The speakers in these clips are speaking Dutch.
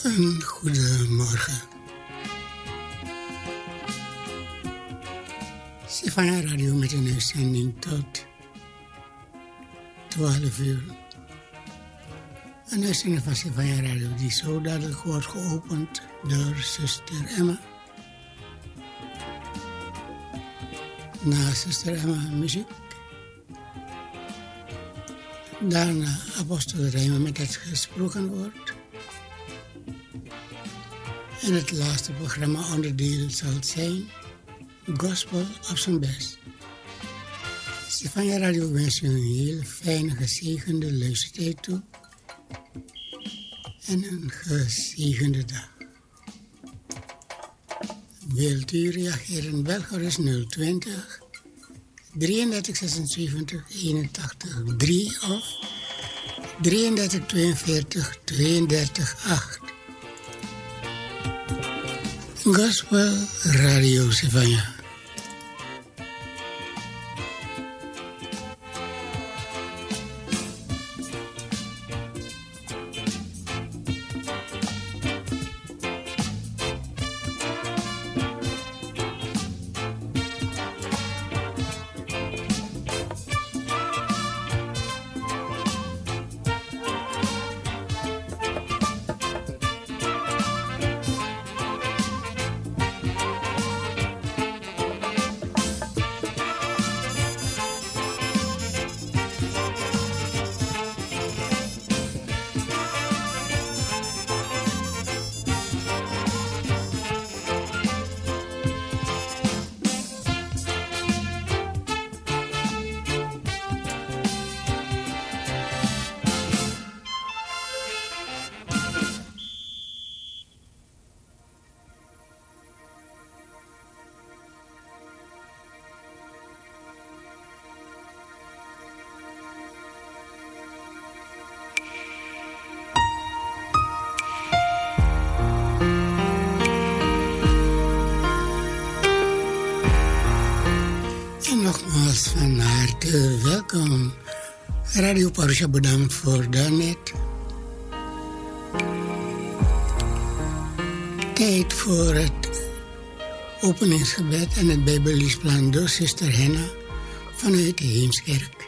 Een goedemorgen. Sivaya Radio met een uitzending tot 12 uur. Een uitzending van Sivaya Radio die zo dadelijk wordt geopend door zuster Emma. Na zuster Emma muziek. Daarna apostel Rijmen met het gesproken woord. En het laatste programma onderdeel zal zijn Gospel op zijn best. Sivaya Radio wens u een heel fijne, gezegende luistertijd toe. En een gezegende dag. Wilt u reageren? Bel gerust 020 33 76 81 3 of 33 42 32 8. Gospel Radio Sivaya. Nogmaals van harte welkom. Radio Parusha bedankt voor daarnet. Tijd voor het openingsgebed en het Bijbelleesplan door zuster Henna vanuit de Heemskerk.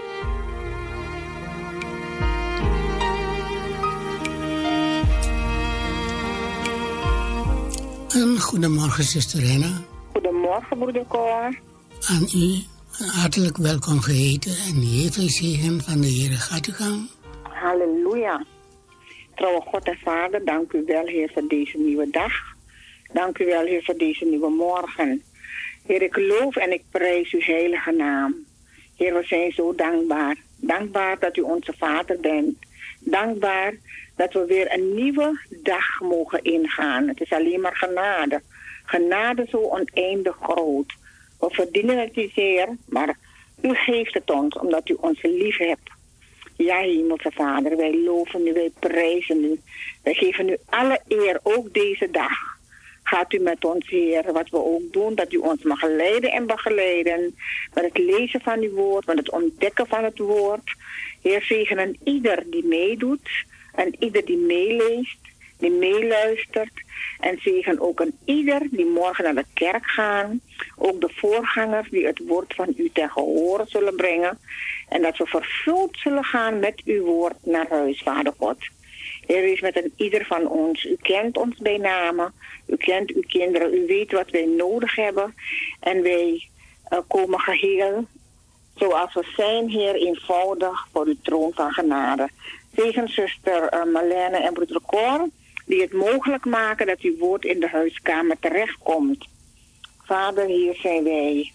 Een goedemorgen zuster Henna. Goedemorgen broeder Cor. Aan u hartelijk welkom geheten en heel veel zegen van de Heer. Gaat u gang. Halleluja. Trouwe God en Vader, dank u wel Heer voor deze nieuwe dag. Dank u wel Heer voor deze nieuwe morgen. Heer, ik loof en ik prijs uw heilige naam. Heer, we zijn zo dankbaar. Dankbaar dat u onze Vader bent. Dankbaar dat we weer een nieuwe dag mogen ingaan. Het is alleen maar genade. Genade zo oneindig groot. We verdienen het niet zeer, maar u geeft het ons omdat u ons lief hebt. Ja, Hemelse Vader, wij loven u, wij prijzen u. Wij geven u alle eer, ook deze dag. Gaat u met ons, Heer, wat we ook doen, dat u ons mag leiden en begeleiden. Met het lezen van uw woord, met het ontdekken van het woord. Heer, zegenen ieder die meedoet en ieder die meeleest, die meeluistert. En zegen ook aan ieder die morgen naar de kerk gaan. Ook de voorgangers die het woord van u ten gehore zullen brengen. En dat we vervuld zullen gaan met uw woord naar huis, Vader God. Heer, is met een ieder van ons. U kent ons bij name. U kent uw kinderen. U weet wat wij nodig hebben. En wij komen geheel zoals we zijn, Heer, eenvoudig voor uw troon van genade. Zegen zuster Marlene en broeder Cor, die het mogelijk maken dat uw woord in de huiskamer terechtkomt. Vader, hier zijn wij.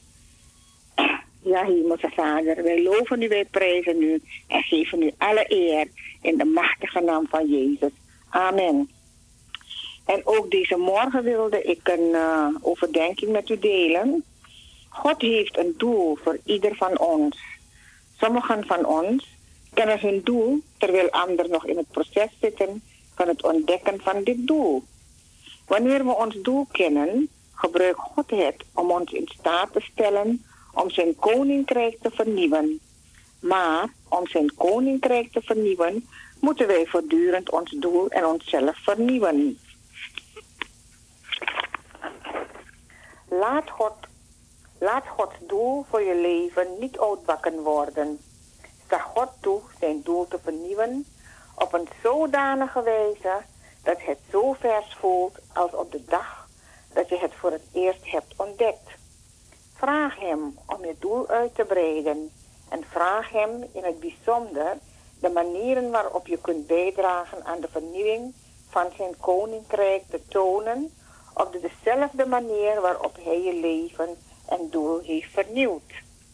Ja, Hemelse Vader, wij loven u, wij prijzen u en geven u alle eer in de machtige naam van Jezus. Amen. En ook deze morgen wilde ik een overdenking met u delen. God heeft een doel voor ieder van ons. Sommigen van ons kennen hun doel, terwijl anderen nog in het proces zitten van het ontdekken van dit doel. Wanneer we ons doel kennen, gebruikt God het om ons in staat te stellen om zijn koninkrijk te vernieuwen. Maar om zijn koninkrijk te vernieuwen, moeten wij voortdurend ons doel en onszelf vernieuwen. Laat Gods doel voor je leven niet oudbakken worden. Sta God toe zijn doel te vernieuwen op een zodanige wijze dat het zo vers voelt als op de dag dat je het voor het eerst hebt ontdekt. Vraag hem om je doel uit te breiden en vraag hem in het bijzonder de manieren waarop je kunt bijdragen aan de vernieuwing van zijn koninkrijk te tonen op dezelfde manier waarop hij je leven en doel heeft vernieuwd.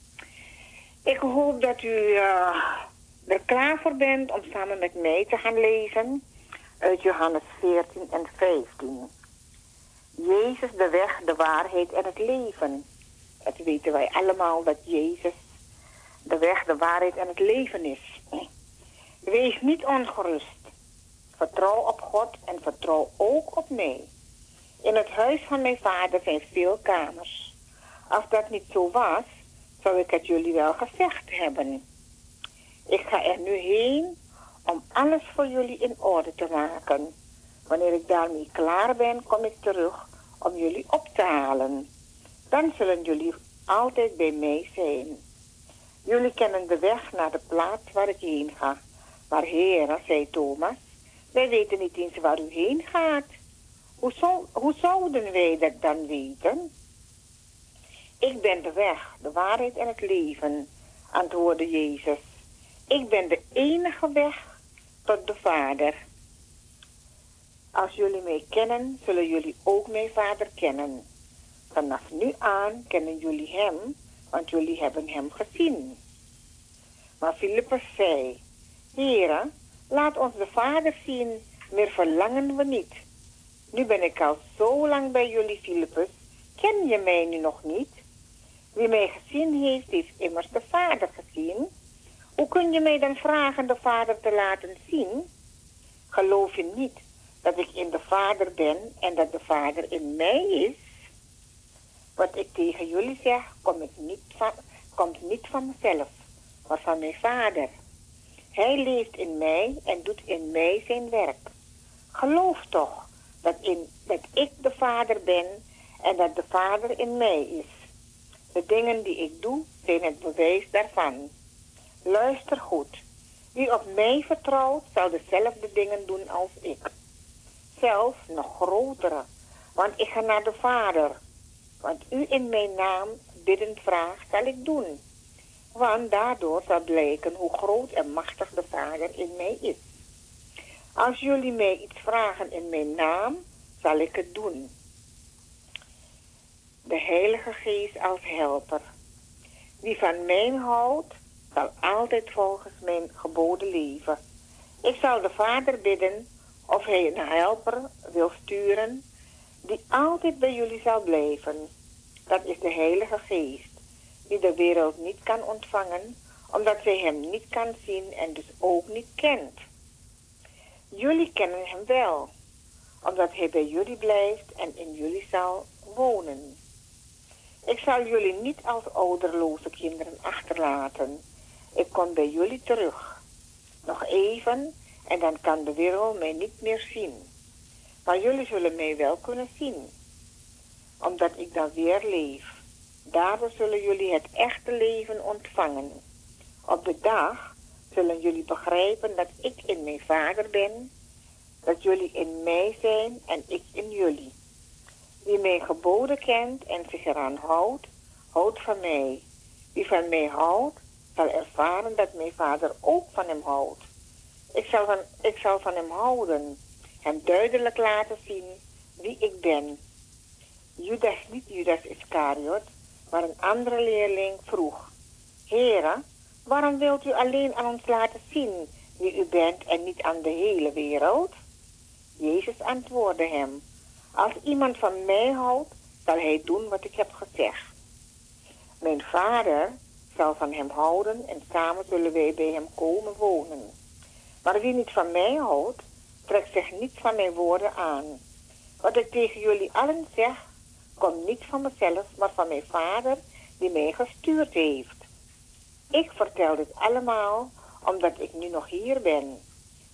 Ik hoop dat u er klaar voor bent om samen met mij te gaan lezen uit Johannes 14 en 15. Jezus, de weg, de waarheid en het leven. Dat weten wij allemaal dat Jezus de weg, de waarheid en het leven is. Wees niet ongerust. Vertrouw op God en vertrouw ook op mij. In het huis van mijn vader zijn veel kamers. Als dat niet zo was, zou ik het jullie wel gezegd hebben. Ik ga er nu heen om alles voor jullie in orde te maken. Wanneer ik daarmee klaar ben, kom ik terug om jullie op te halen. Dan zullen jullie altijd bij mij zijn. Jullie kennen de weg naar de plaats waar ik heen ga. Maar Heere, zei Thomas, wij weten niet eens waar u heen gaat. Hoe zouden wij dat dan weten? Ik ben de weg, de waarheid en het leven, antwoordde Jezus. Ik ben de enige weg tot de Vader. Als jullie mij kennen, zullen jullie ook mijn Vader kennen. Vanaf nu aan kennen jullie hem, want jullie hebben hem gezien. Maar Filippus zei, Heere, laat ons de Vader zien, meer verlangen we niet. Nu ben ik al zo lang bij jullie, Filippus, ken je mij nu nog niet? Wie mij gezien heeft, heeft immers de Vader gezien. Hoe kun je mij dan vragen de Vader te laten zien? Geloof je niet dat ik in de Vader ben en dat de Vader in mij is? Wat ik tegen jullie zeg, komt niet van mezelf, maar van mijn Vader. Hij leeft in mij en doet in mij zijn werk. Geloof toch dat ik de Vader ben en dat de Vader in mij is. De dingen die ik doe, zijn het bewijs daarvan. Luister goed. Wie op mij vertrouwt, zal dezelfde dingen doen als ik. Zelfs nog grotere, want ik ga naar de Vader. Want u in mijn naam biddend vraagt, zal ik doen. Want daardoor zal blijken hoe groot en machtig de Vader in mij is. Als jullie mij iets vragen in mijn naam, zal ik het doen. De Heilige Geest als helper. Wie van mij houdt, zal altijd volgens mijn geboden leven. Ik zal de Vader bidden of hij een helper wil sturen, die altijd bij jullie zal blijven. Dat is de Heilige Geest, die de wereld niet kan ontvangen, omdat zij hem niet kan zien en dus ook niet kent. Jullie kennen hem wel, omdat hij bij jullie blijft en in jullie zal wonen. Ik zal jullie niet als ouderloze kinderen achterlaten. Ik kom bij jullie terug. Nog even en dan kan de wereld mij niet meer zien. Maar jullie zullen mij wel kunnen zien, omdat ik dan weer leef. Daardoor zullen jullie het echte leven ontvangen. Op de dag zullen jullie begrijpen dat ik in mijn Vader ben, dat jullie in mij zijn en ik in jullie. Wie mijn geboden kent en zich eraan houdt, houdt van mij. Wie van mij houdt, zal ervaren dat mijn Vader ook van hem houdt. Ik zal van hem houden, hem duidelijk laten zien wie ik ben. Judas, niet Judas Iscariot, maar een andere leerling vroeg, Heere, waarom wilt u alleen aan ons laten zien wie u bent en niet aan de hele wereld? Jezus antwoordde hem, als iemand van mij houdt, zal hij doen wat ik heb gezegd. Mijn Vader zal van hem houden en samen zullen wij bij hem komen wonen. Maar wie niet van mij houdt, trekt zich niet van mijn woorden aan. Wat ik tegen jullie allen zeg, komt niet van mezelf, maar van mijn Vader die mij gestuurd heeft. Ik vertel dit allemaal omdat ik nu nog hier ben.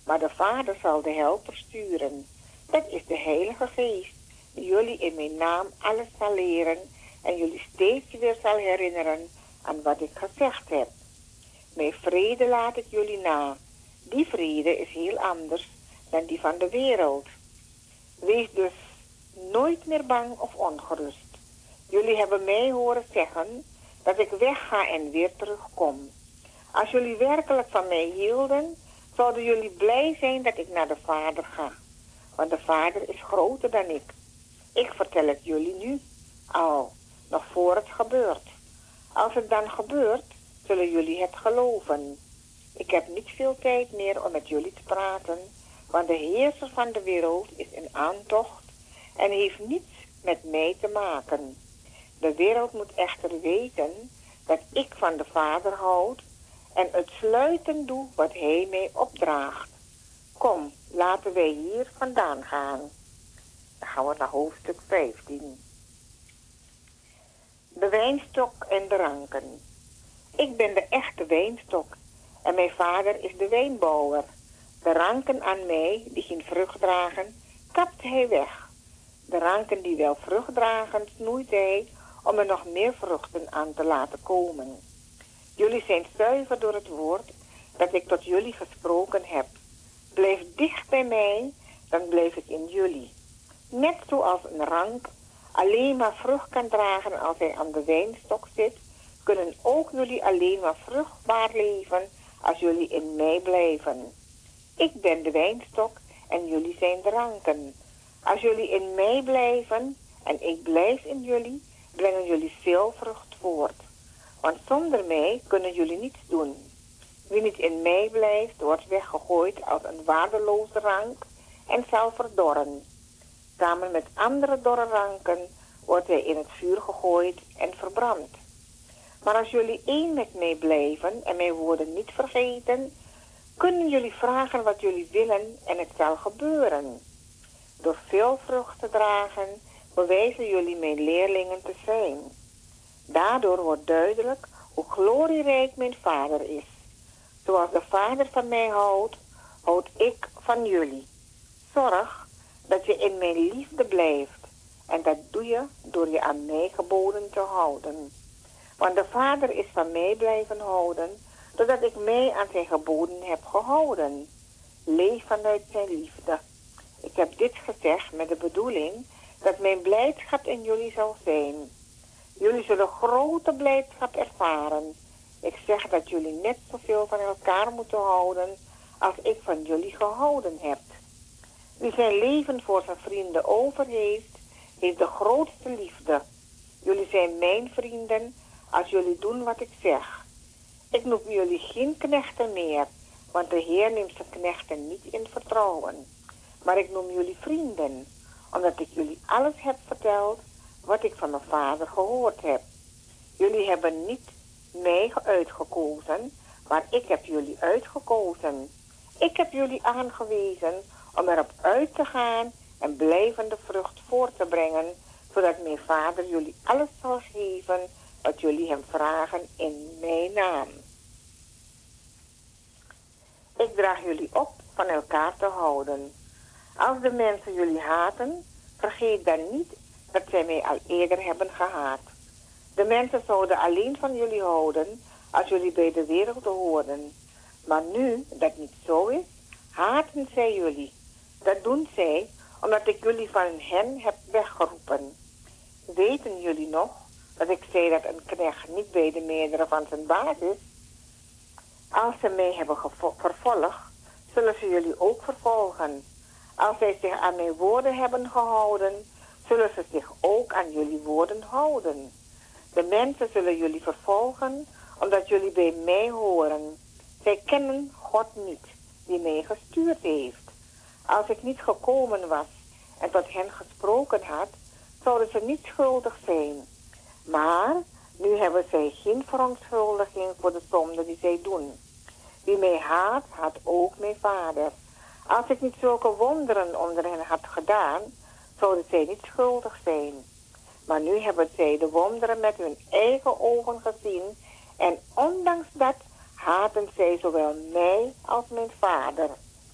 Maar de Vader zal de helper sturen. Dat is de Heilige Geest, die jullie in mijn naam alles zal leren en jullie steeds weer zal herinneren aan wat ik gezegd heb. Mijn vrede laat ik jullie na. Die vrede is heel anders dan die van de wereld. Wees dus nooit meer bang of ongerust. Jullie hebben mij horen zeggen dat ik wegga en weer terugkom. Als jullie werkelijk van mij hielden, zouden jullie blij zijn dat ik naar de Vader ga. Want de Vader is groter dan ik. Ik vertel het jullie nu al, nog voor het gebeurt. Als het dan gebeurt, zullen jullie het geloven. Ik heb niet veel tijd meer om met jullie te praten, want de heerser van de wereld is in aantocht en heeft niets met mij te maken. De wereld moet echter weten dat ik van de Vader houd en uitsluitend doe wat hij mij opdraagt. Kom, laten wij hier vandaan gaan. Dan gaan we naar hoofdstuk 15. De wijnstok en de ranken. Ik ben de echte wijnstok en mijn vader is de wijnbouwer. De ranken aan mij, die geen vrucht dragen, kapt hij weg. De ranken die wel vrucht dragen, snoeit hij om er nog meer vruchten aan te laten komen. Jullie zijn zuiver door het woord dat ik tot jullie gesproken heb. Blijf dicht bij mij, dan blijf ik in jullie. Net zoals een rank alleen maar vrucht kan dragen als hij aan de wijnstok zit, kunnen ook jullie alleen maar vruchtbaar leven als jullie in mij blijven. Ik ben de wijnstok en jullie zijn de ranken. Als jullie in mij blijven en ik blijf in jullie, brengen jullie veel vrucht voort. Want zonder mij kunnen jullie niets doen. Wie niet in mij blijft, wordt weggegooid als een waardeloze rank en zal verdorren. Samen met andere dorre ranken wordt hij in het vuur gegooid en verbrand. Maar als jullie één met mij blijven en mijn woorden niet vergeten, kunnen jullie vragen wat jullie willen en het zal gebeuren. Door veel vrucht te dragen, bewijzen jullie mijn leerlingen te zijn. Daardoor wordt duidelijk hoe glorierijk mijn Vader is. Zoals de Vader van mij houdt, houd ik van jullie. Zorg dat je in mijn liefde blijft. En dat doe je door je aan mij geboden te houden. Want de Vader is van mij blijven houden, doordat ik mij aan zijn geboden heb gehouden. Leef vanuit zijn liefde. Ik heb dit gezegd met de bedoeling dat mijn blijdschap in jullie zal zijn. Jullie zullen grote blijdschap ervaren. Ik zeg dat jullie net zoveel van elkaar moeten houden als ik van jullie gehouden heb. Wie zijn leven voor zijn vrienden over heeft, heeft de grootste liefde. Jullie zijn mijn vrienden als jullie doen wat ik zeg. Ik noem jullie geen knechten meer, want de Heer neemt zijn knechten niet in vertrouwen. Maar ik noem jullie vrienden, omdat ik jullie alles heb verteld wat ik van mijn Vader gehoord heb. Jullie hebben niet mij uitgekozen, maar ik heb jullie uitgekozen. Ik heb jullie aangewezen om erop uit te gaan en blijvende vrucht voort te brengen, zodat mijn Vader jullie alles zal geven wat jullie hem vragen in mijn naam. Ik draag jullie op van elkaar te houden. Als de mensen jullie haten, vergeet dan niet dat zij mij al eerder hebben gehaat. De mensen zouden alleen van jullie houden als jullie bij de wereld hoorden. Maar nu dat niet zo is, haten zij jullie. Dat doen zij omdat ik jullie van hen heb weggeroepen. Weten jullie nog dat ik zei dat een knecht niet bij de meerdere van zijn baas is? Als ze mij hebben vervolgd, zullen ze jullie ook vervolgen. Als zij zich aan mijn woorden hebben gehouden, zullen ze zich ook aan jullie woorden houden. De mensen zullen jullie vervolgen, omdat jullie bij mij horen. Zij kennen God niet, die mij gestuurd heeft. Als ik niet gekomen was en tot hen gesproken had, zouden ze niet schuldig zijn. Maar nu hebben zij geen verontschuldiging voor de zonde die zij doen. Wie mij haat, haat ook mijn Vader. Als ik niet zulke wonderen onder hen had gedaan, zouden zij niet schuldig zijn. Maar nu hebben zij de wonderen met hun eigen ogen gezien en ondanks dat haten zij zowel mij als mijn Vader.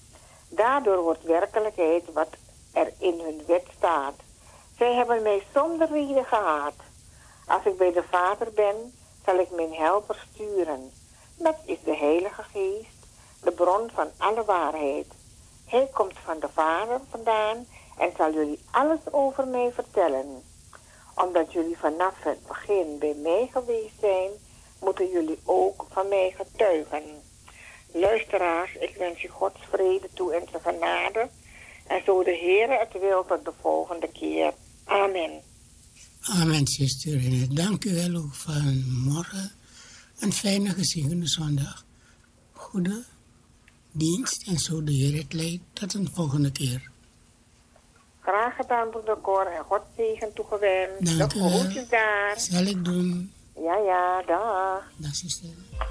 Daardoor wordt werkelijkheid wat er in hun wet staat. Zij hebben mij zonder reden gehaat. Als ik bij de Vader ben, zal ik mijn helper sturen. Dat is de Heilige Geest, de bron van alle waarheid. Hij komt van de Vader vandaan en zal jullie alles over mij vertellen. Omdat jullie vanaf het begin bij mij geweest zijn, moeten jullie ook van mij getuigen. Luisteraars, ik wens je Gods vrede toe en zijn genade. En zo de Heer het wil tot de volgende keer. Amen. Amen, zuster René. Dank u wel ook vanmorgen. Een fijne gezegende zondag. Goede dienst en zo de Heer het leidt. Tot een volgende keer. Graag gedaan, broeder Cor. En God zegen toegewenst. Dank u wel. Groetjes daar. Zal ik doen. Ja, dag. Dag, zuster.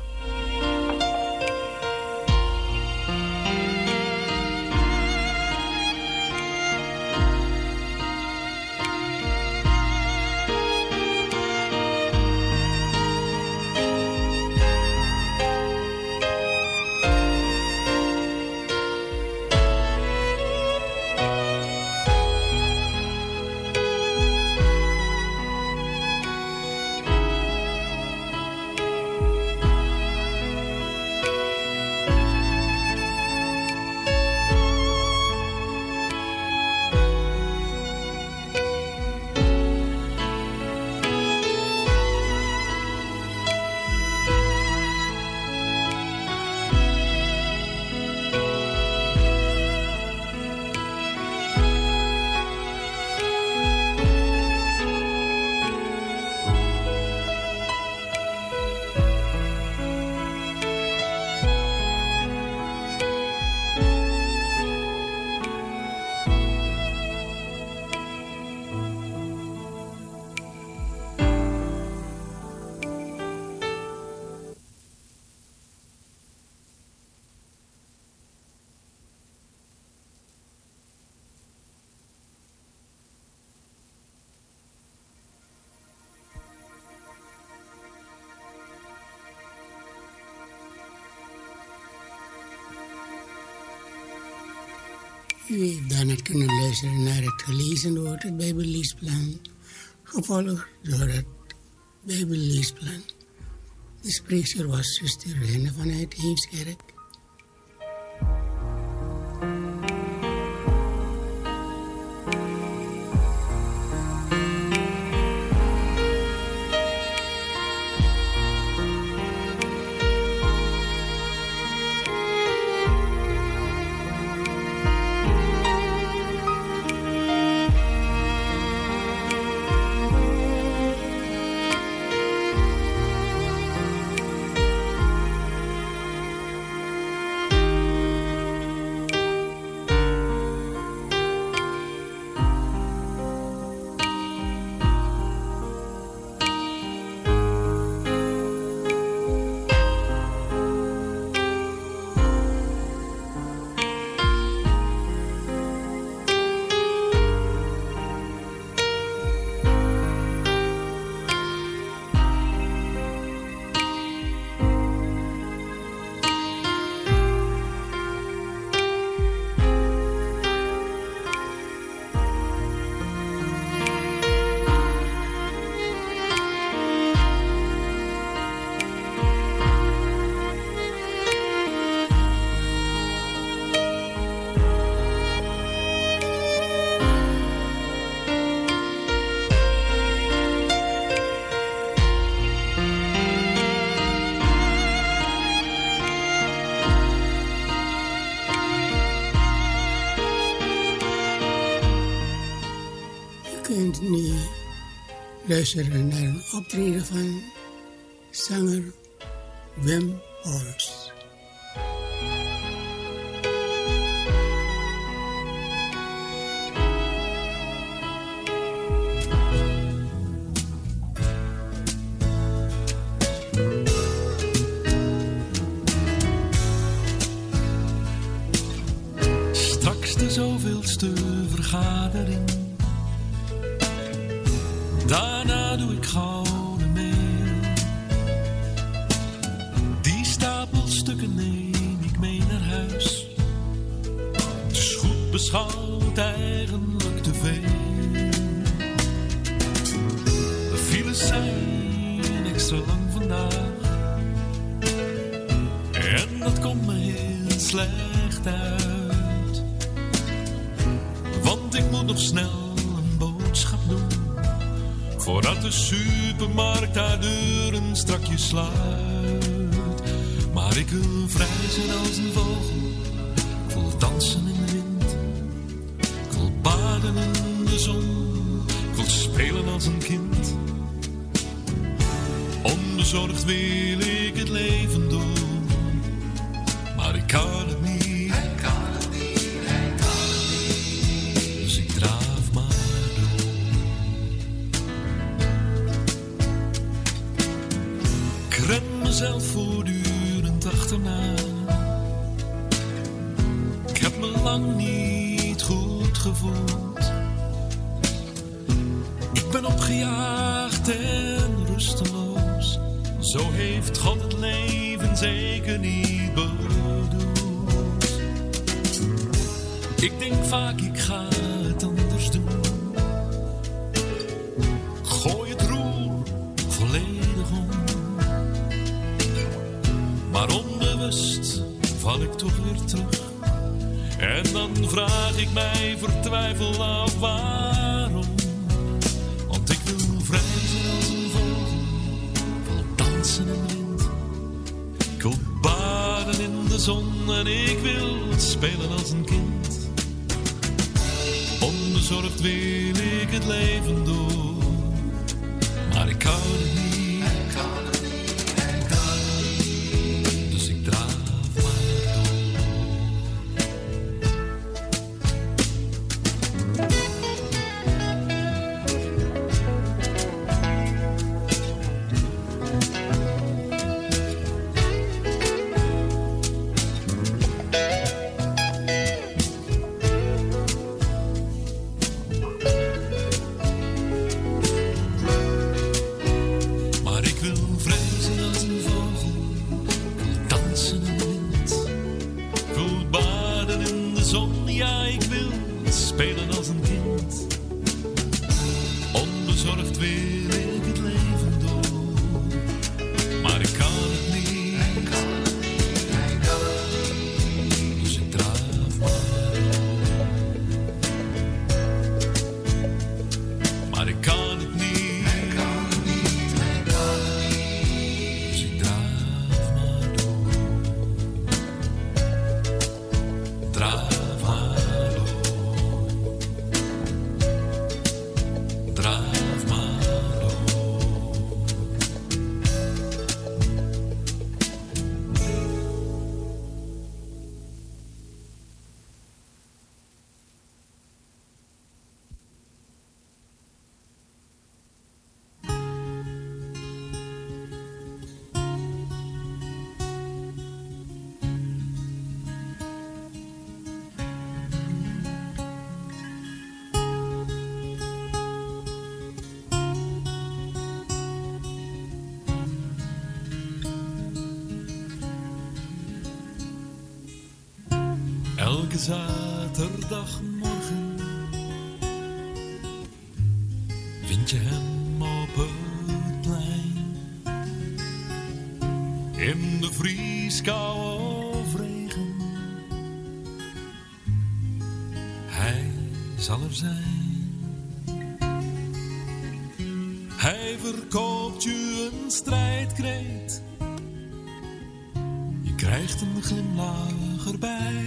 U heeft daarnet kunnen luisteren naar het gelezen woord, het Bijbelleesplan, gevolgd door het Bijbelleesplan. De spreekster was zuster Renne vanuit Heemskerk. kunt nu luisteren naar een optreden van zanger Wim Hols. Straks de zoveelste vergadering. Daarna doe ik gauw de mail. Die stapel stukken neem ik mee naar huis. beschouwt eigenlijk te veel. De files zijn extra lang vandaag. En dat komt me heel slecht uit. Want ik moet nog snel een boodschap doen, voordat de supermarkt haar deuren strakjes sluit. Maar ik wil vrij zijn als een vogel. Ik wil dansen in de wind. Ik wil baden in de zon. Ik wil spelen als een kind. Onbezorgd wil ik het leven doen. Maar ik kan het niet. Dus ik draaf maar door. Ik ren mezelf voortdurend achterna. Ik heb me lang niet goed gevoeld. Ik ben opgejaagd en rusteloos. Zo heeft God het leven zeker niet bedoeld. Ik denk vaak, ik ga het anders doen. Gooi het roer volledig om. Maar onbewust val ik toch weer terug. En dan vraag ik mij vertwijfeld af waarom. Want ik wil vrij zijn als een vogel. Ik wil dansen in de wind. Ik wil baden in de zon. En ik wil spelen als een kind. Onbezorgd wil ik het leven door. Maar ik kan het niet. Dus ik draaf maar door. Elke zaterdagmorgen vind je hem op het plein. In de vrieskou of regen, hij zal er zijn. Hij verkoopt je een strijdkreet, je krijgt een glimlach erbij.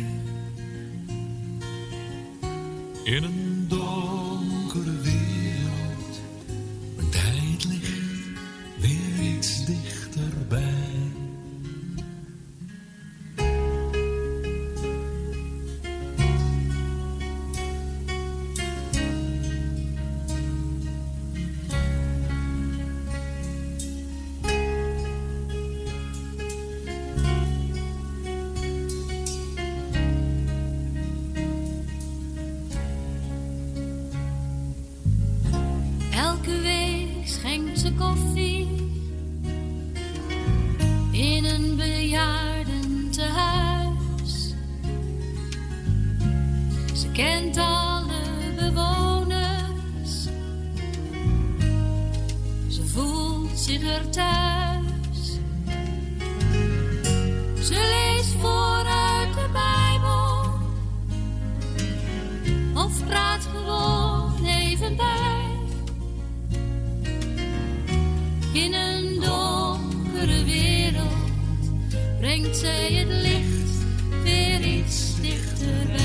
In een donkere wereld brengt hij het licht weer iets dichterbij. kent alle bewoners. Ze voelt zich er thuis. Ze leest vooruit de Bijbel of praat gewoon even bij. In een donkere wereld brengt zij het licht weer iets dichterbij.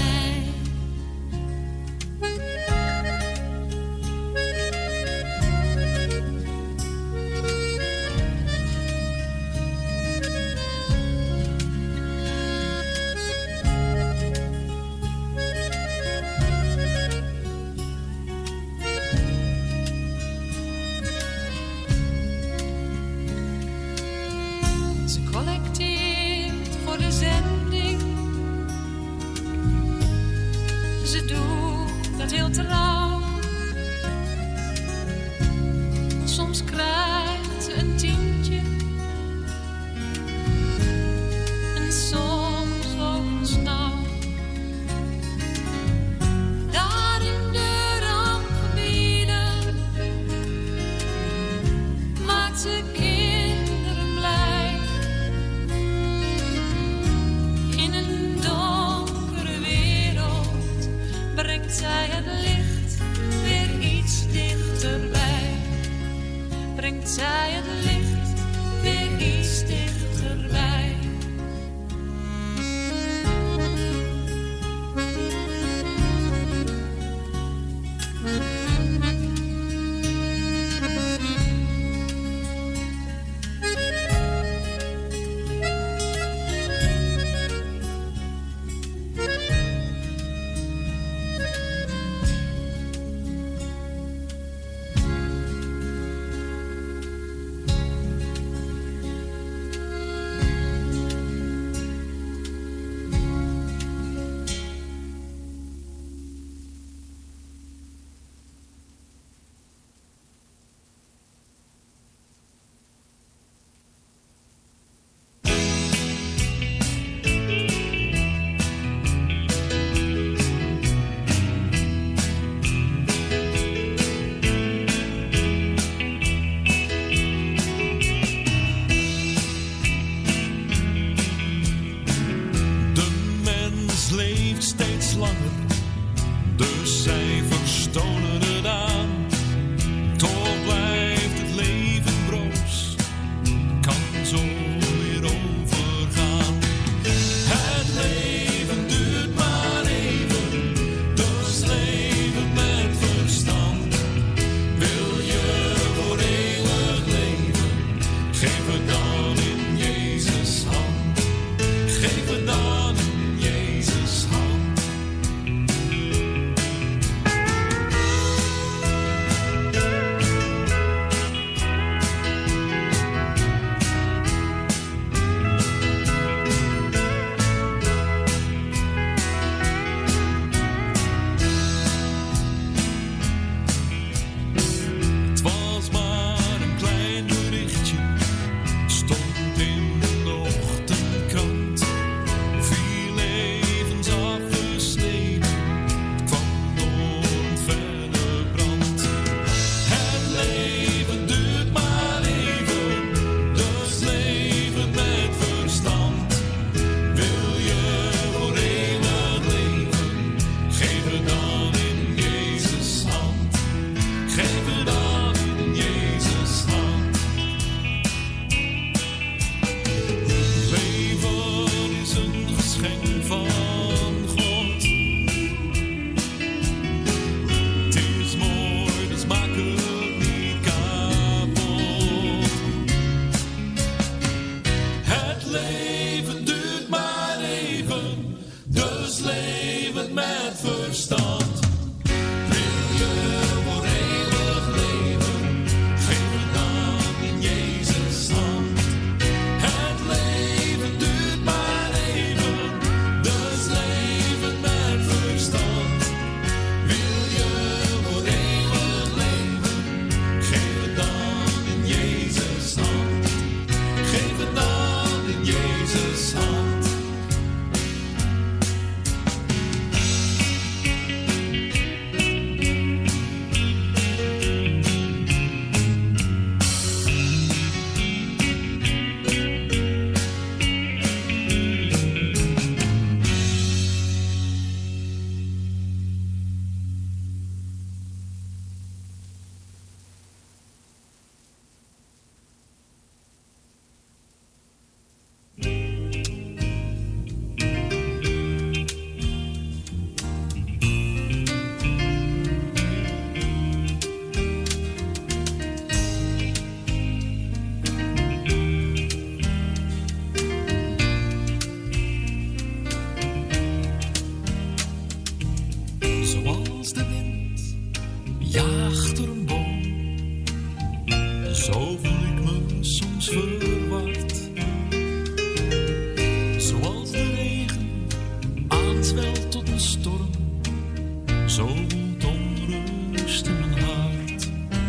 zo woedt onrust in mijn hart.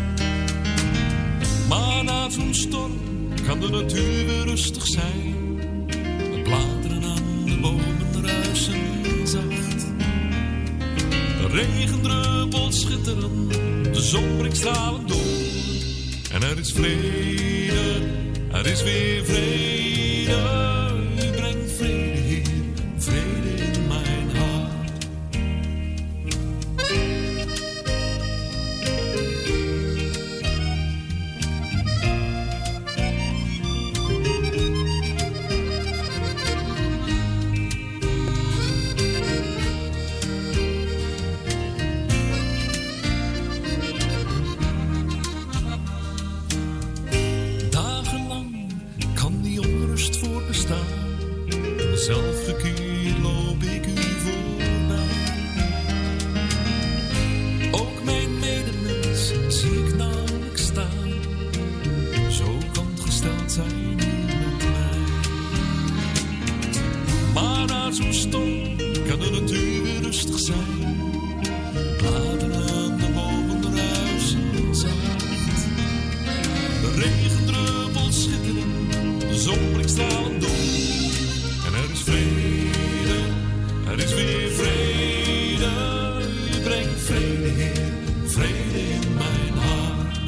Maar na zo'n storm kan de natuur weer rustig zijn. De bladeren aan de bomen ruisen zacht. De regendruppels schitteren, de zon brengt stralen door. En er is vrede, er is weer vrede. U brengt vrede, Heer, vrede in mijn hart. Zelfgekeerd loop ik u voorbij. Ook mijn medemens zie ik nauwelijks staan. Zo kan het gesteld zijn hier met mij. Maar na zo'n storm kan de natuur weer rustig zijn. Bladeren aan de bomen ruisen zacht. De regendruppels schitteren, de zon brengt stralen door. Er is vrede, er is weer vrede. U brengt vrede, Heer, vrede in mijn hart.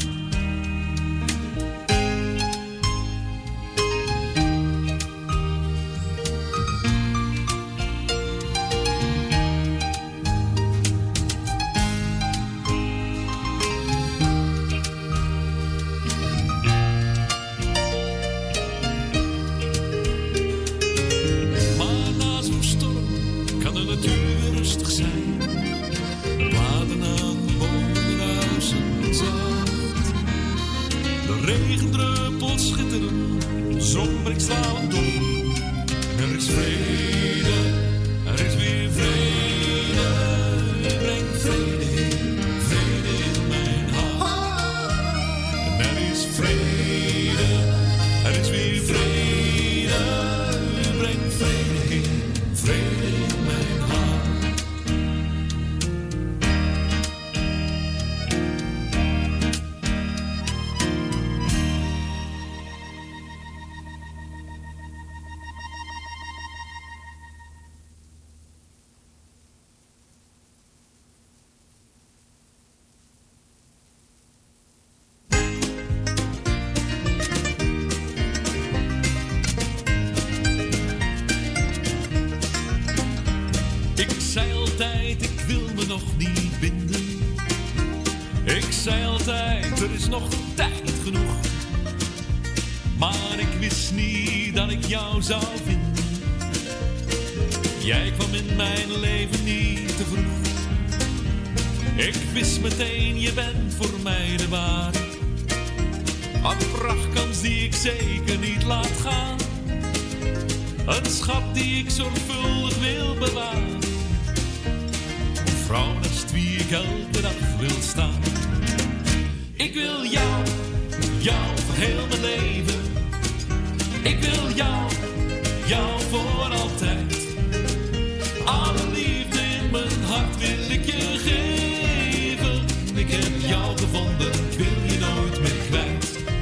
Regendruppels schitteren, de zon brengt stralen door. Er is vrede, er is weer vrede. U brengt vrede, Heer, vrede in mijn hart. En er is vrede, er is weer vrede. U brengt vrede, Heer, vrede in mijn hart. Ik zei altijd, ik wil me nog niet binden. Ik zei altijd, er is nog tijd genoeg. Maar ik wist niet dat ik jou zou vinden. Jij kwam in mijn leven niet te vroeg. Ik wist meteen, je bent voor mij de ware. Een prachtkans die ik zeker niet laat gaan. Een schat die ik zorgvuldig wil bewaren. Een vrouw naast wie ik elke dag wil staan. Ik wil jou, jou voor heel mijn leven. Ik wil jou, jou voor altijd. Alle liefde in mijn hart wil ik je geven. Ik heb jou gevonden, ik wil je nooit meer kwijt.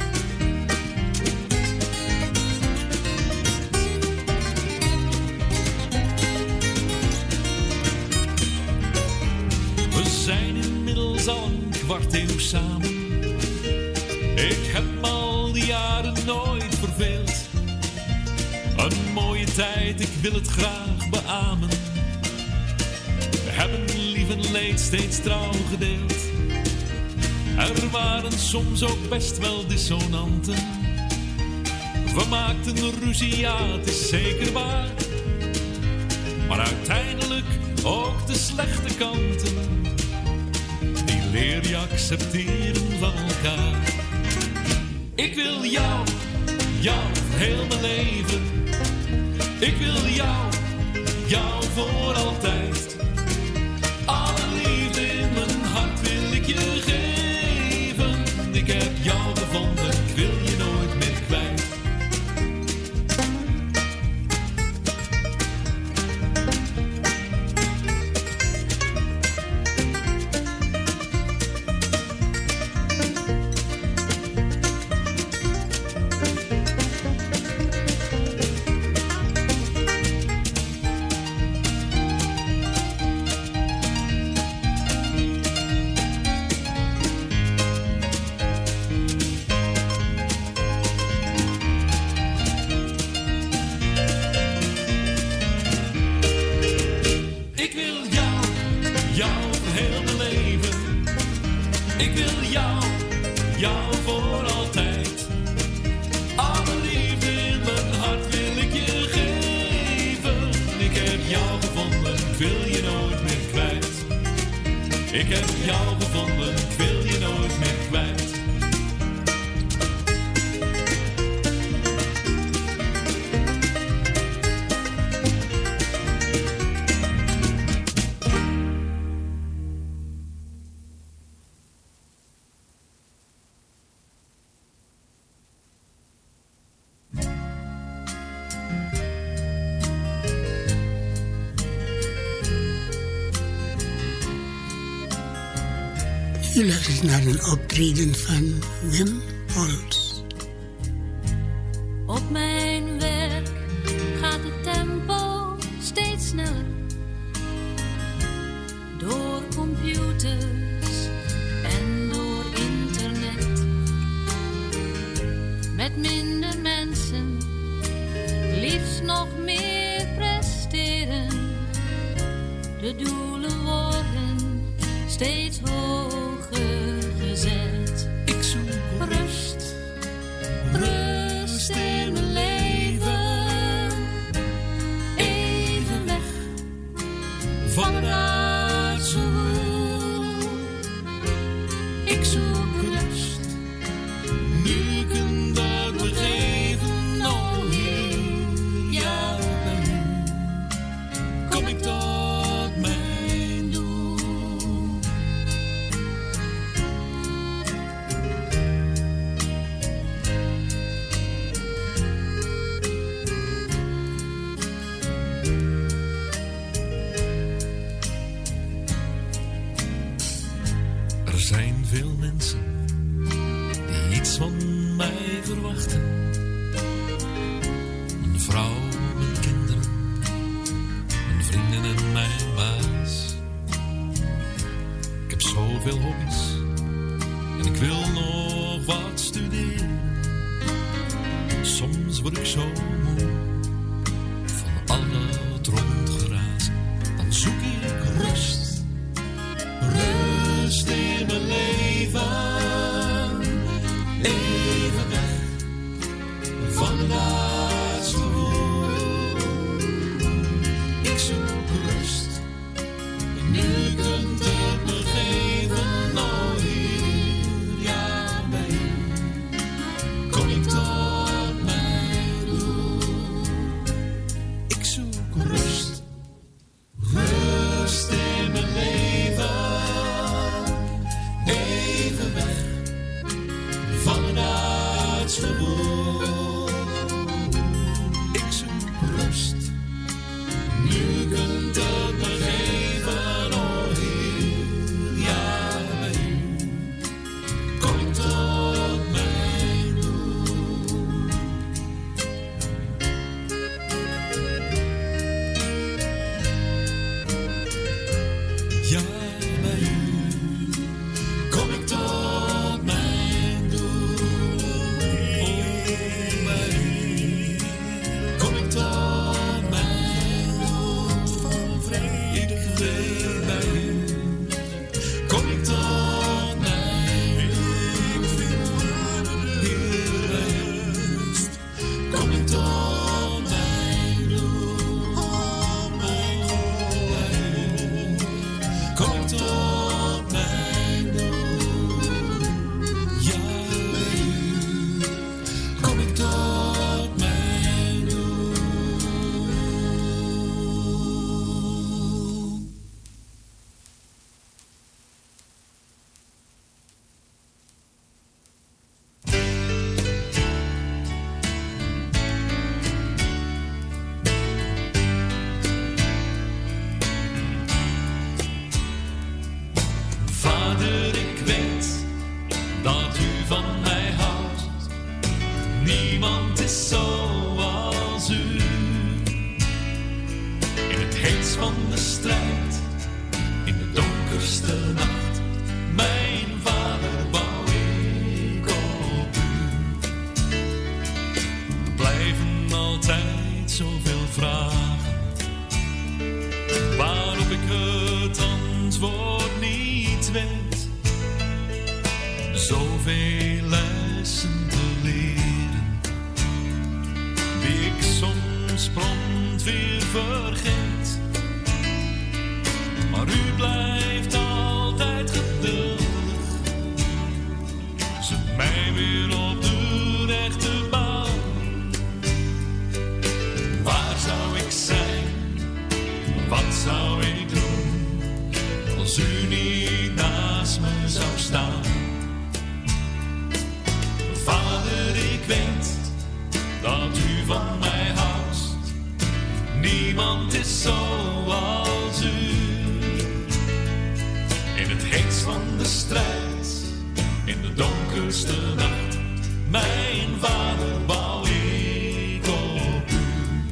We zijn inmiddels al een kwart eeuw samen. Ik heb me al die jaren nooit verveeld. Een mooie tijd, ik wil het graag beamen. We hebben lief en leed steeds trouw gedeeld. Er waren soms ook best wel dissonanten. We maakten ruzie, ja, het is zeker waar. Maar uiteindelijk ook de slechte kanten, die leer je accepteren van elkaar. Ik wil jou, jou voor heel mijn leven. Ik wil jou, jou voor altijd. Alle liefde in mijn hart wil ik je geven. Ik heb jou gevonden, ik wil je nooit meer kwijt. Ik wil jou, jou voor altijd. Alle liefde in mijn hart wil ik je geven. Ik heb jou gevonden, ik wil je nooit meer kwijt. Ik heb jou gevonden, ik wil je nooit meer kwijt. U luistert naar een optreden van Wim Holtz. Op mijn werk gaat het tempo steeds sneller. Door computers en door internet. Met minder mensen, liefst nog meer presteren. De doelen worden steeds hoger gezet. Ik zoek Rust, rust in mijn leven. Even weg van een aardse woel. Ik zoek rust, nu kunt dat begeven. Oh, hier, ja, bij u kom ik tot mijn doel. Er zijn veel mensen die iets van mij verwachten. Mijn vrouw, mijn kinderen, mijn vrienden en mijn baas. Ik heb zoveel hobby's en ik wil nog wat studeren. Soms word ik zo moe van al het rondgeraas. Dan zoek ik rust. Rust in mijn leven, even weg van de aardse woel. Ik zoek rust, nu kunt het me geven. Oh, hier, ja, bij u kom ik tot mijn doel. Ik zoek rust, rust in mijn leven. Even weg van een aardse woel. Ik zoek rust, nu kunt het me geven. Oh, hier, ja, bij u kom ik tot mijn doel. Ja, bij u kom ik tot mijn doel. Oh, bij u kom ik tot mijn doel. Van vrede, ik weet bij u kom ik tot mijn doel. Ik vind hier bij rust kom ik tot mijn doel. Oh, mijn God, bij u kom ik tot mijn doel. Ja, bij u kom ik tot mijn doel. Vader, ik weet dat u van mij houdt. Niemand is zoals u. In het heetst van de strijd, in de donkerste nacht, mijn vader, bouw ik op u. Er blijven altijd zoveel vragen, waarop ik het antwoord niet weet. zoveel lessen te leren, die ik soms prompt weer vergeet. Maar u blijft altijd geduldig, zet mij weer op de rechte baan. Waar zou ik zijn, wat zou ik doen, als u niet naast me zou staan? Vader, ik weet dat u van mij houdt. Niemand is zoals u. In het heetst van de strijd, in de donkerste nacht, mijn vader, bouw ik op u.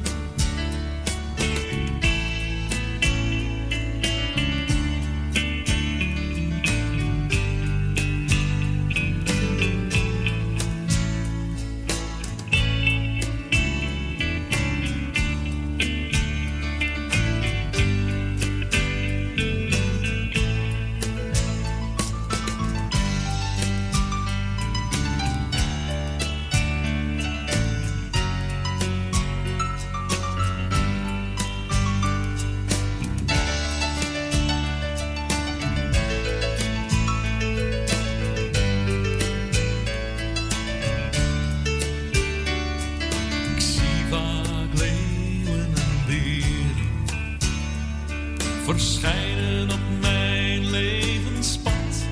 Verschijnen op mijn levenspad,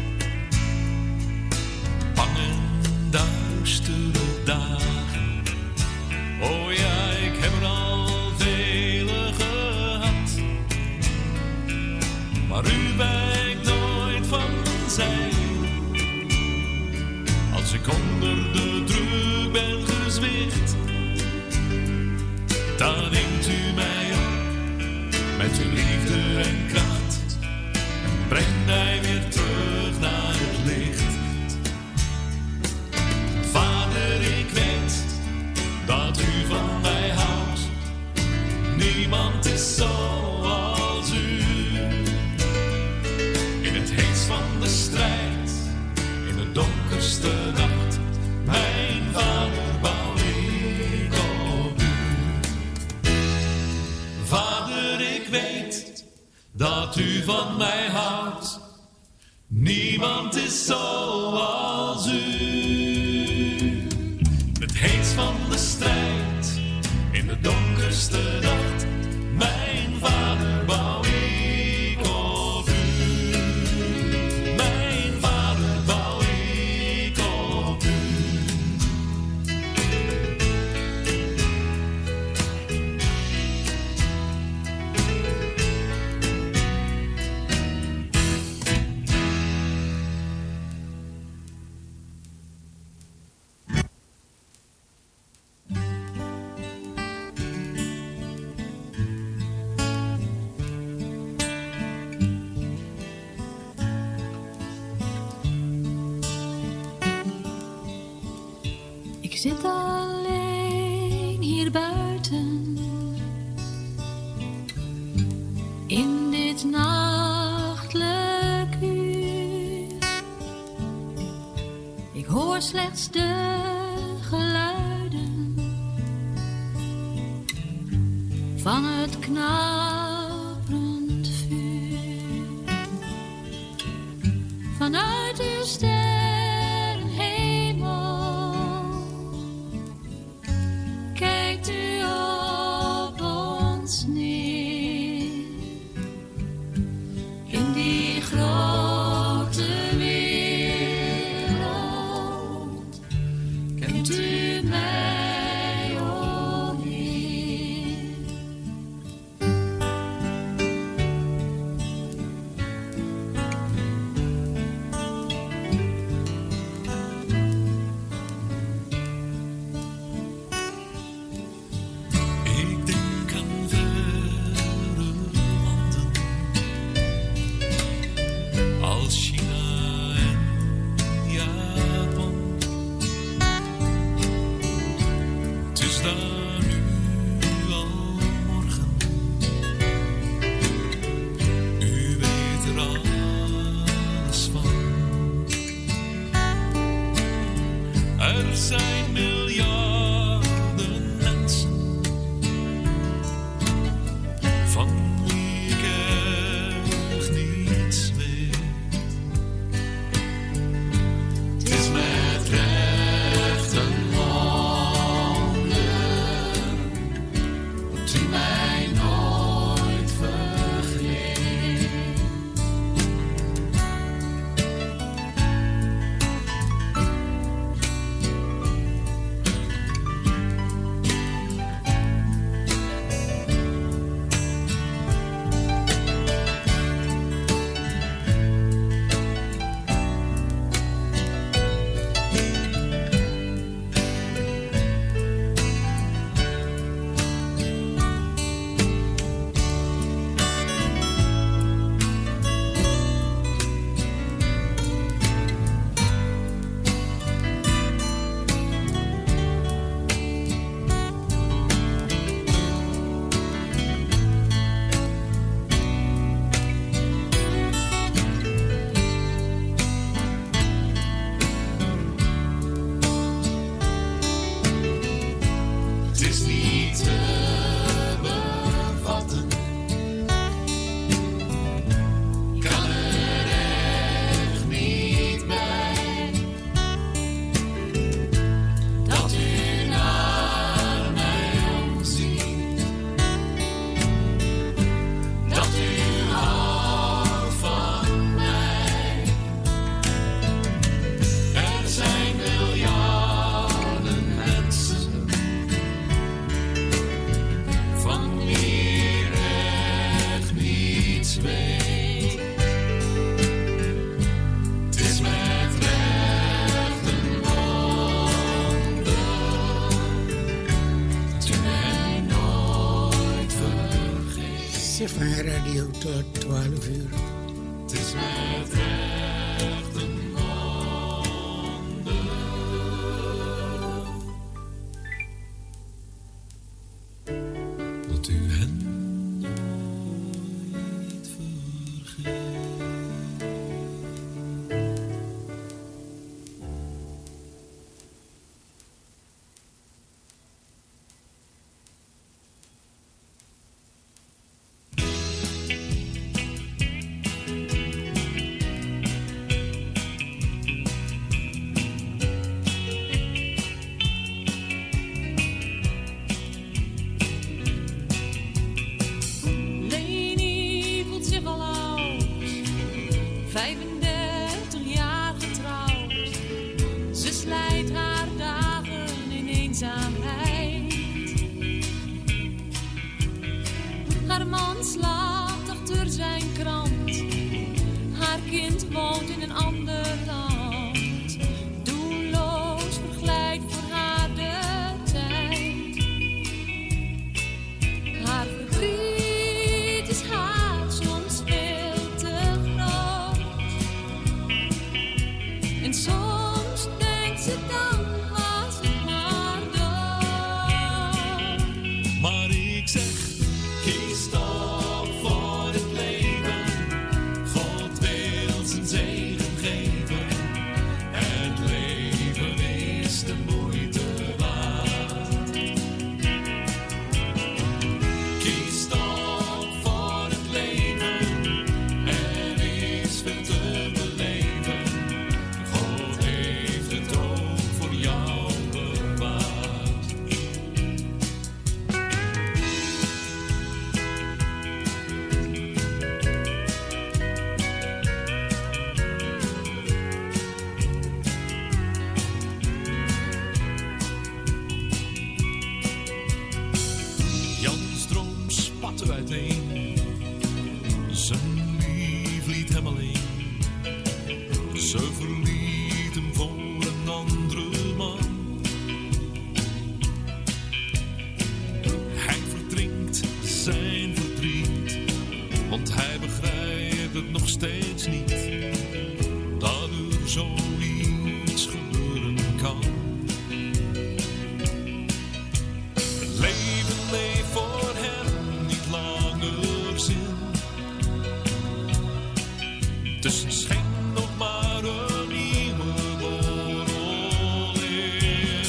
bange duistere dagen. Oh ja, ik heb er al vele gehad, maar u wijkt nooit van mijn zij. Als ik onder de druk ben gezwicht, dan neemt u mij op met uw liefde en kracht, en brengt mij weer terug naar het licht. Vader, ik weet dat u van mij houdt. Niemand is zoals u. In het heetst van de strijd, in de donkerste nacht, mijn vader, bouw ik op u. Vader, ik weet dat u van mij houdt. Niemand is zoals u. Het heetst van de strijd, in de donkerste nacht, mijn vader, bouw ik op u. Mijn vader, bouw ik op u. Ik zit alleen hier buiten, in dit nachtelijk uur. Ik hoor slechts de geluiden van het knappend vuur. Vanuit uw sterrenhemel kijkt u op ons neer. In die grote wereld kent u mij, o Heer. Ik denk aan verre landen, als China en Japan. Het is daar nu al morgen, u weet er alles van. zijn miljarden mensen van wie ik echt niets weet. Het is met recht een wonder dat u mij nooit vergeet. Het is niet te bevatten, kan er echt niet bij, dat u naar mij omziet, dat u houdt van mij. Er zijn miljarden mensen van wie ik echt niets weet. Het is met recht een wonder dat u mij nooit vergeet. Stefan Radio tot 12 uur. Het is met recht een wonder dat u hen nooit vergeet. Leni voelt zich al oud, 35 jaar getrouwd. Ze slijt haar dagen in eenzaamheid. Haar man slaapt achter zijn krant. Haar kind woont in een ander land. Doelloos verglijdt voor haar de tijd. Haar verdriet is haar soms veel te groot. En soms denkt ze dan was het maar dood. Maar ik zeg, kies toch voor het leven. God wil zijn zegen geven. Het leven is de moeite waard. Kies toch voor het leven. Er is veel te beleven. God heeft het ook voor jou bewaard. Jan's droom spatte uiteen. Zijn lief liet hem alleen. Ze verliet hem voor een andere man. Hij verdrinkt zijn verdriet, want hij begrijpt het nog steeds niet, dat er zoiets gebeuren kan. Het leven heeft voor hem niet langer zin. Dus schenk nog maar een nieuwe borrel in.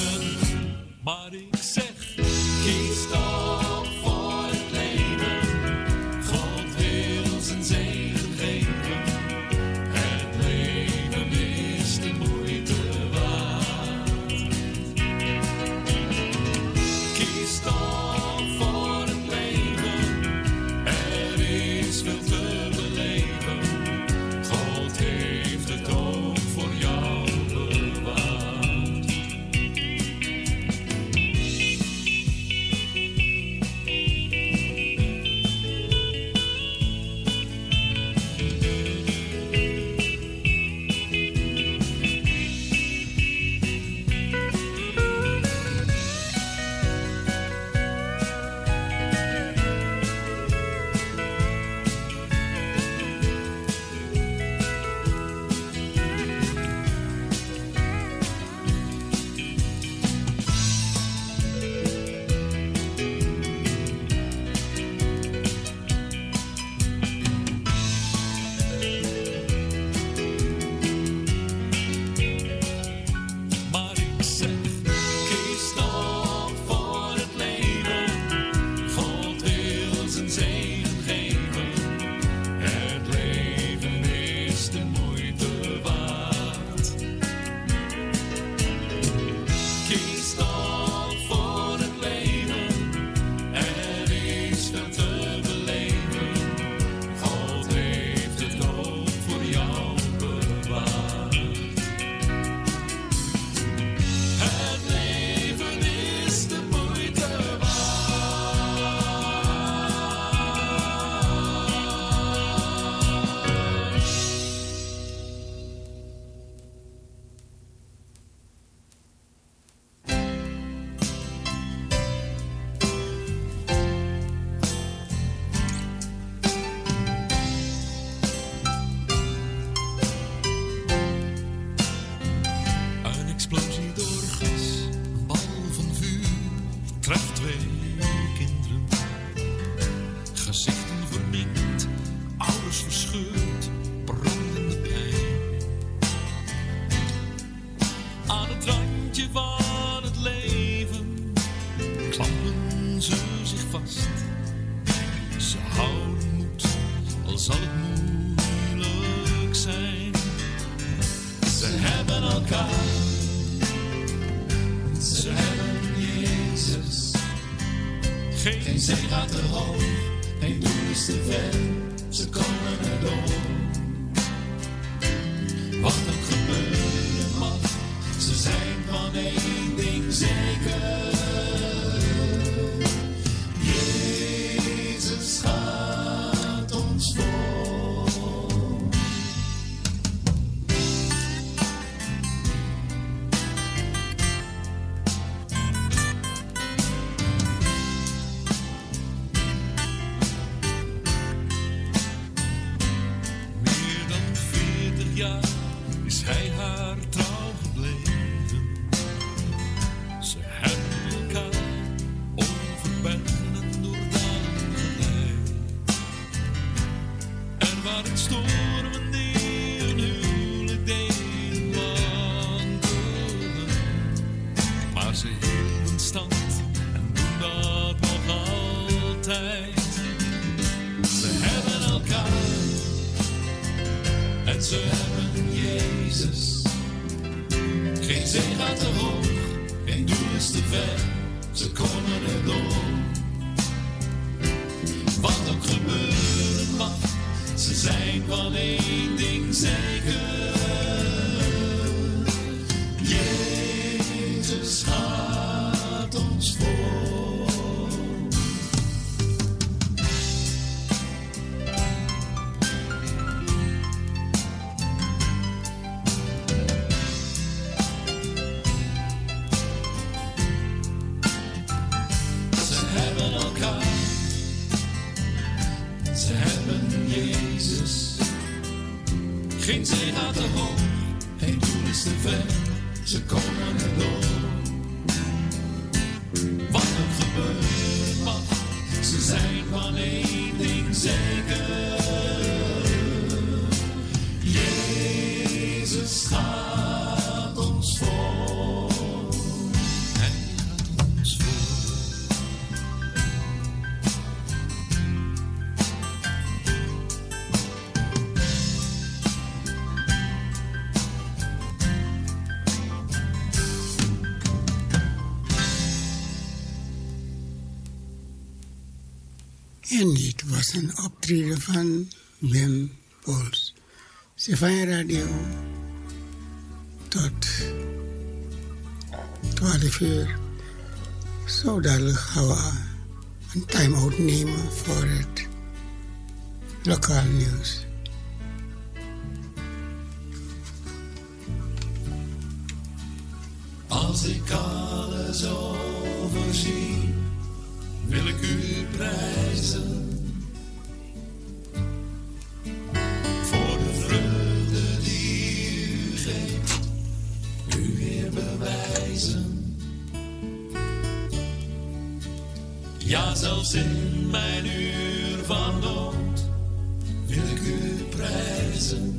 elkaar. Ze hebben Jezus. Geen zee gaat te hoog, geen doel is te ver. Ze komen erdoor. Wat ook gebeuren mag, ze zijn van één ding zeker. Jezus gaat ons voor. Meer dan 40 jaar is hij haar trouw gebleven. Ze hebben elkaar over bergen en door dalen geleid. Er waren stormen die hun huwelijk deden wankelen. Maar ze hielden stand en doen dat nog altijd. Ze hebben elkaar. En ze hebben Jezus. Geen zee gaat te hoog, geen doel is te ver. Ze komen erdoor. Wat ook gebeuren mag, ze zijn van één ding zeker. Jezus gaat ons voor. Ze hebben elkaar. Ze hebben Jezus. Geen zee gaat te hoog, geen doel is te ver. Ze komen erdoor. Wat ook gebeuren mag, ze zijn van één ding zeker. Jezus gaat ons voor. Hij gaat ons voor. En dit was een optreden van Wim Pols. Stefania Radio tot 12 uur. Zo dadelijk gaan we een time-out nemen voor het lokaal nieuws. Als ik alles overzie, wil ik u prijzen. Voor de vreugde die u geeft, u weer bewijzen. Ja, zelfs in mijn uur van nood wil ik u prijzen.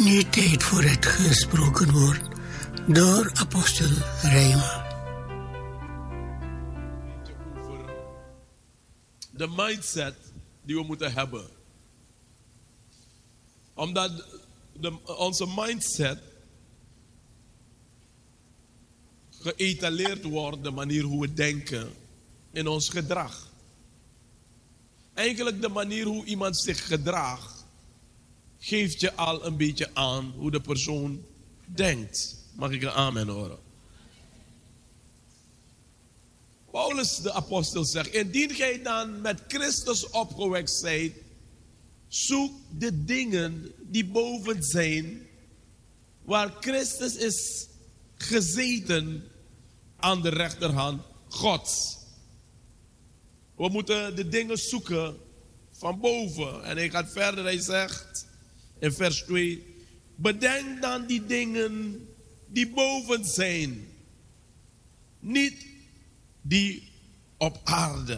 Nu tijd voor het gesproken woord door apostel Rijma. Over de mindset die we moeten hebben. Omdat onze mindset geëtaleerd wordt, de manier hoe we denken, in ons gedrag. Eigenlijk de manier hoe iemand zich gedraagt, geeft je al een beetje aan hoe de persoon denkt. Mag ik een amen horen? Paulus de apostel zegt, indien gij dan met Christus opgewekt zijt, zoek de dingen die boven zijn, waar Christus is gezeten aan de rechterhand Gods. We moeten de dingen zoeken van boven. En hij gaat verder, hij zegt in vers 2, bedenk dan die dingen die boven zijn, niet die op aarde.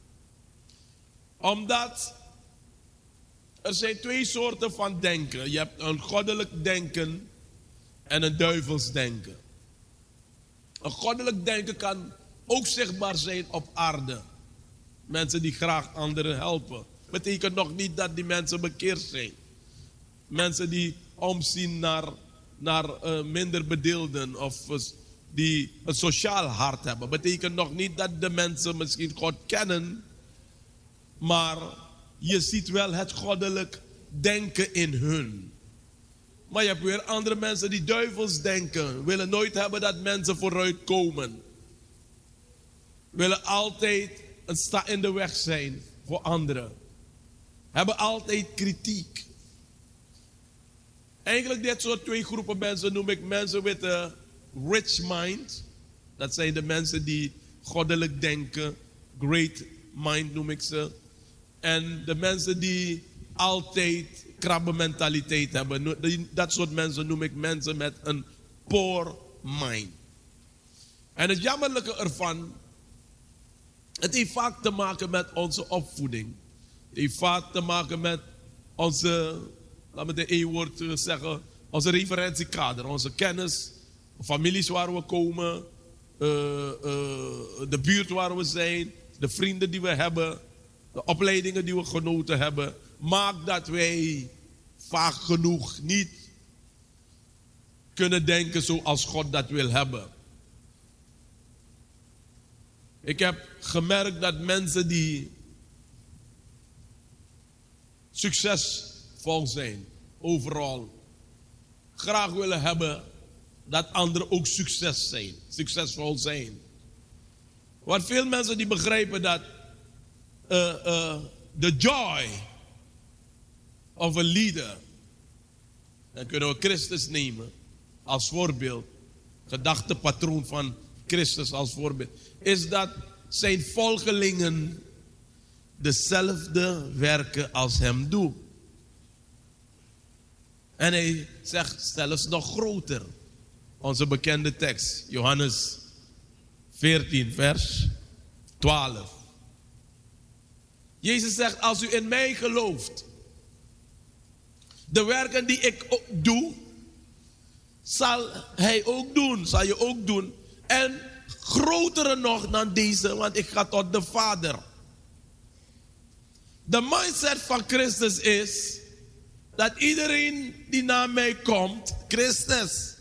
Omdat er zijn twee soorten van denken. Je hebt een goddelijk denken en een duivels denken. Een goddelijk denken kan ook zichtbaar zijn op aarde. Mensen die graag anderen helpen. Betekent nog niet dat die mensen bekeerd zijn. Mensen die omzien naar minder bedeelden of die een sociaal hart hebben. Betekent nog niet dat de mensen misschien God kennen. Maar je ziet wel het goddelijk denken in hun. Maar je hebt weer andere mensen die duivels denken. Willen nooit hebben dat mensen vooruit komen. Willen altijd een sta in de weg zijn voor anderen. Hebben altijd kritiek. Eigenlijk dit soort twee groepen mensen noem ik mensen met een rich mind. Dat zijn de mensen die goddelijk denken. Great mind noem ik ze. En de mensen die altijd krabbenmentaliteit hebben. Dat soort mensen noem ik mensen met een poor mind. En het jammerlijke ervan, het heeft vaak te maken met onze opvoeding. Het heeft vaak te maken met onze, laat me de E-woord zeggen, onze referentiekader, onze kennis, families waar we komen, de buurt waar we zijn, de vrienden die we hebben, de opleidingen die we genoten hebben, maakt dat wij vaak genoeg niet kunnen denken zoals God dat wil hebben. Ik heb gemerkt dat mensen die succesvol zijn, overal, graag willen hebben dat anderen ook succesvol zijn. Want veel mensen die begrijpen dat the joy of a leader, dan kunnen we Christus nemen als voorbeeld, gedachtepatroon van Christus als voorbeeld, is dat zijn volgelingen dezelfde werken als hem doen. En hij zegt zelfs nog groter. Onze bekende tekst, Johannes 14, vers 12. Jezus zegt, als u in mij gelooft, de werken die ik doe, zal je ook doen. En grotere nog dan deze, want ik ga tot de Vader. De mindset van Christus is dat iedereen die naar mij komt, Christus,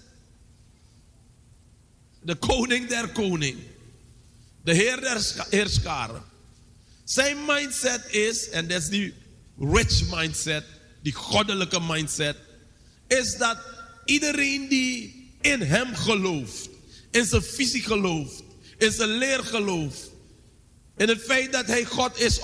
de koning der koning, de heer der heerscharen, zijn mindset is, en dat is die rich mindset, die goddelijke mindset, is dat iedereen die in hem gelooft, in zijn visie gelooft, in zijn leer gelooft, in het feit dat hij God is,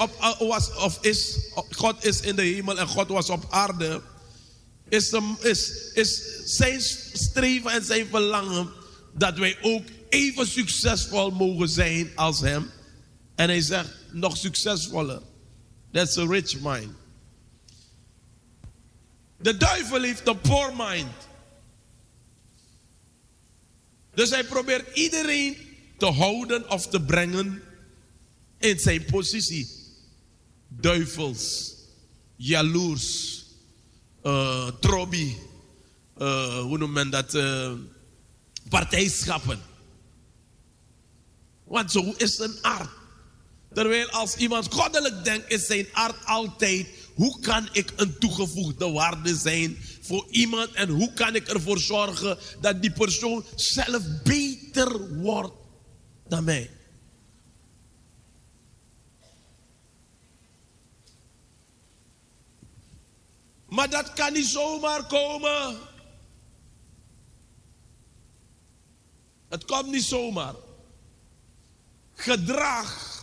God is in de hemel en God was op aarde, is zijn streven en zijn verlangen dat wij ook even succesvol mogen zijn als hem. En hij zegt, nog succesvoller. That's a rich mind. De duivel heeft een poor mind. Dus hij probeert iedereen te houden of te brengen in zijn positie. Duivels, jaloers, trobby, hoe noemt men dat, partijschappen. Want zo is zijn aard. Terwijl als iemand goddelijk denkt, is zijn aard altijd: hoe kan ik een toegevoegde waarde zijn voor iemand en hoe kan ik ervoor zorgen dat die persoon zelf beter wordt dan mij. Maar dat kan niet zomaar komen. Het komt niet zomaar. Gedrag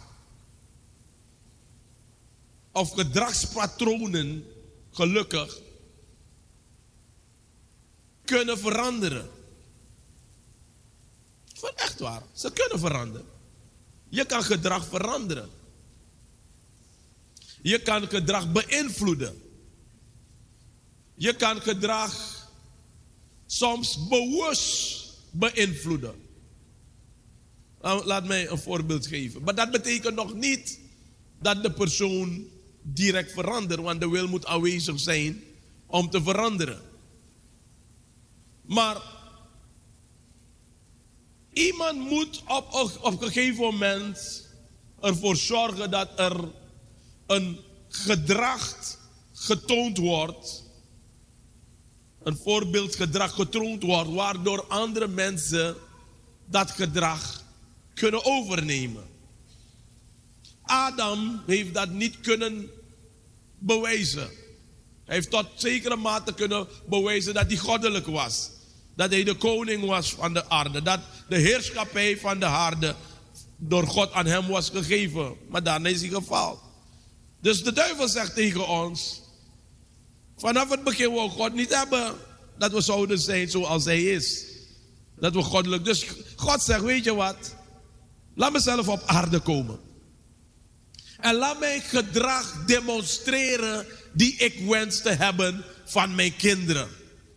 of gedragspatronen, gelukkig, kunnen veranderen. Echt waar, ze kunnen veranderen. Je kan gedrag veranderen. Je kan gedrag beïnvloeden. Je kan gedrag soms bewust beïnvloeden. Laat mij een voorbeeld geven. Maar dat betekent nog niet dat de persoon direct verandert, want de wil moet aanwezig zijn om te veranderen. Maar iemand moet op een gegeven moment ervoor zorgen dat er een gedrag getoond wordt, een voorbeeldgedrag getoond wordt, waardoor andere mensen dat gedrag kunnen overnemen. Adam heeft dat niet kunnen bewijzen. Hij heeft tot zekere mate kunnen bewijzen dat hij goddelijk was. Dat hij de koning was van de aarde. Dat de heerschappij van de aarde door God aan hem was gegeven. Maar daarna is hij gefaald. Dus de duivel zegt tegen ons: vanaf het begin wou God niet hebben dat we zouden zijn zoals hij is. Dat we goddelijk. Dus God zegt: weet je wat? Laat mezelf op aarde komen. En laat mij gedrag demonstreren die ik wens te hebben van mijn kinderen.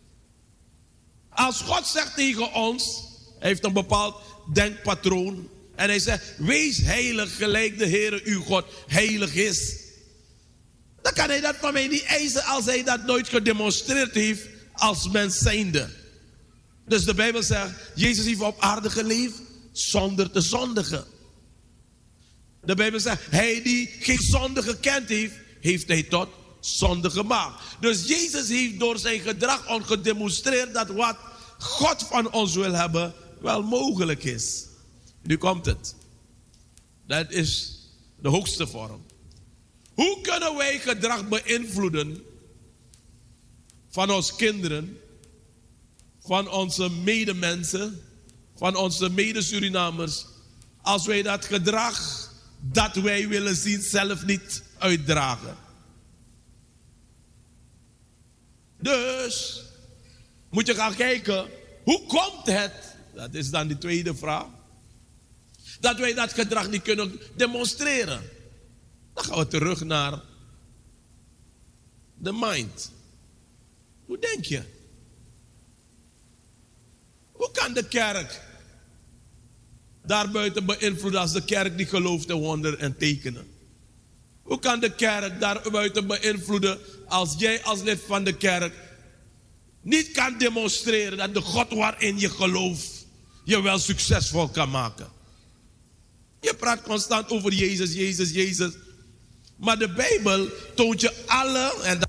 Als God zegt tegen ons, hij heeft een bepaald denkpatroon. En hij zegt: wees heilig gelijk de Heere uw God heilig is. Dan kan hij dat van mij niet eisen als hij dat nooit gedemonstreerd heeft als mens zijnde. Dus de Bijbel zegt: Jezus heeft op aarde geleefd zonder te zondigen. De Bijbel zegt: hij die geen zonde gekend heeft, heeft hij tot zonde gemaakt. Dus Jezus heeft door zijn gedrag ons gedemonstreerd dat wat God van ons wil hebben wel mogelijk is. Nu komt het. Dat is de hoogste vorm. Hoe kunnen wij gedrag beïnvloeden van onze kinderen, van onze medemensen, van onze mede-Surinamers, als wij dat gedrag dat wij willen zien zelf niet uitdragen? Dus moet je gaan kijken, hoe komt het, dat is dan de tweede vraag, dat wij dat gedrag niet kunnen demonstreren? Dan gaan we terug naar de mind. Hoe denk je? Hoe kan de kerk daarbuiten beïnvloeden als de kerk niet gelooft in wonderen en tekenen? Hoe kan de kerk daarbuiten beïnvloeden als jij als lid van de kerk niet kan demonstreren dat de God waarin je gelooft je wel succesvol kan maken? Je praat constant over Jezus, Jezus, Jezus. Maar de Bijbel toont je alle, en